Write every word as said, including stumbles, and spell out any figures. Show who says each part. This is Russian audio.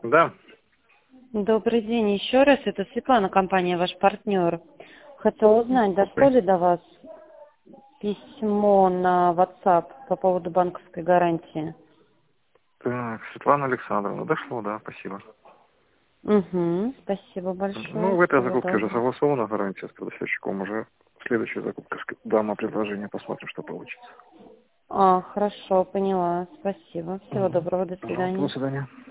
Speaker 1: Да.
Speaker 2: Добрый день еще раз. Это Светлана, компания «Ваш партнер». Хотела узнать, дошло ли до вас письмо на WhatsApp по поводу банковской гарантии?
Speaker 1: Так, Светлана Александровна, дошло, да, спасибо.
Speaker 2: Угу, спасибо
Speaker 1: Ну,
Speaker 2: большое.
Speaker 1: в этой
Speaker 2: Всего
Speaker 1: закупке уже
Speaker 2: доброго.
Speaker 1: согласована гарантия с поставщиком. Уже следующая закупка, дам на предложение, посмотрим, что получится.
Speaker 2: А, хорошо, поняла. Спасибо. Всего
Speaker 1: Угу.
Speaker 2: доброго. До
Speaker 1: Пожалуйста, до
Speaker 2: свидания.
Speaker 1: свидания.